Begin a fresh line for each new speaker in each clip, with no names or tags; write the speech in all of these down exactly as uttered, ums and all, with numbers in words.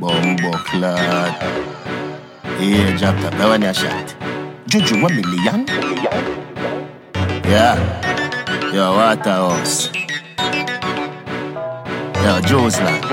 Bumbo clad. Here, drop top. That one a shot. Juju one million. Yeah. Yo, Waterhouse. Yo, Joesland.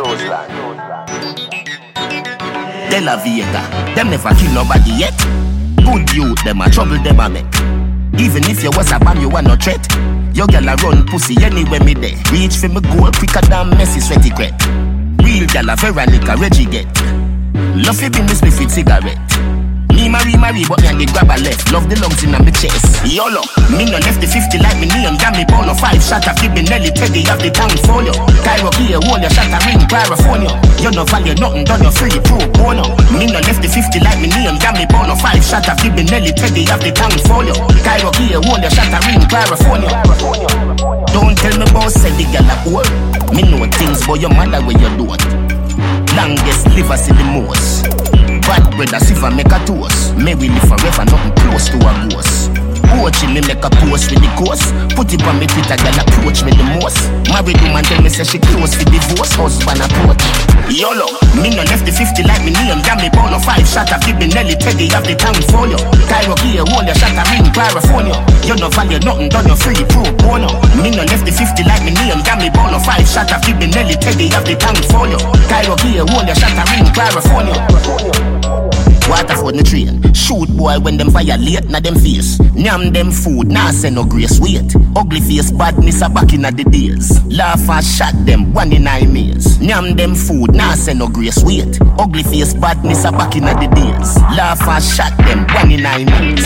De La Vega. Them never kill nobody yet. Good youth, them a trouble, them a make. Even if you was a bam, you want no threat. Your girl a run pussy anywhere me there. Reach for me goal quicker than Messi sweaty crap. Real girl a Veronica Reggie get. Love you business me fit cigarette. Me marry marry but me and the grab a left. Love the lungs in my chest. YOLO. Me no left the fifty like me name. Damn me ball no five shot a flip me Nelly Teddy of the town folio. Cairo here hold your shot a ring Paraphonio. You no value nothing done you free pro bono. Me no left the fifty like me name. Damn me ball no five shot a flip me Nelly Teddy of the town folio. Cairo here hold your shot a ring Paraphonio. Don't tell me about say the girl a old. Me know things but your mother where you don't. Longest liver see the most. Bad brother silver make a toast. May we live forever, nothing close to a ghost. Watching me make a post with the ghost. Put it on me Twitter, girl approach me the most. Married woman tell me say she close for divorce. Husband approach. YOLO. Me no left the fifty like me name. Damn me ball no five shot a flip me Nelly Teddy of the town folio. Cairo here hold your shot a ring Paraphonio. You no value nothing done you free pro bono. Me no left the fifty like me name. Damn me ball no five shot a flip me Nelly Teddy of the town folio. Cairo here hold your shot a ring Paraphonio. Waterford the train. Shoot boy when them violate na them face. Nyam them food, nah say no grace. Wait, ugly face badness a back in the days. Laugh and shot them one in nine years. Nyam them food, nah say no grace. Wait, ugly face badness a back in the days. Laugh and shot them one in nine years.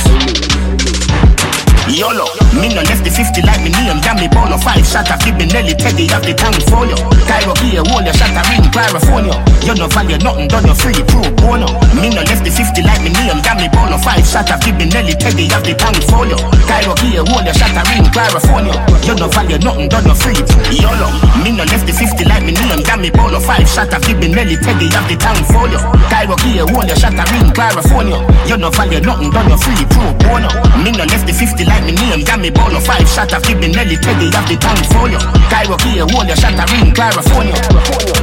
YOLO. Me no left the fifty like me name. Damn me ball no five shot a flip me Nelly Teddy of the town folio. Cairo here hold your shot a ring Paraphonio. You no value nothing done you free pro bono. Me no left the fifty like me name. Damn me ball no five shot a flip me Nelly Teddy of the town folio. Cairo here hold your shot a ring Paraphonio. You no value nothing done you free. YOLO. Me no left the fifty like me name. Damn me ball no five shot a flip me Nelly Teddy of the town folio. Cairo here hold your shot a ring Paraphonio. You no value nothing done you free pro bono. Me no left the fifty like me name. Damn me ball no five shot a flip me Nelly Teddy of the town folio. Cairo here hold your shot a ring Paraphonio.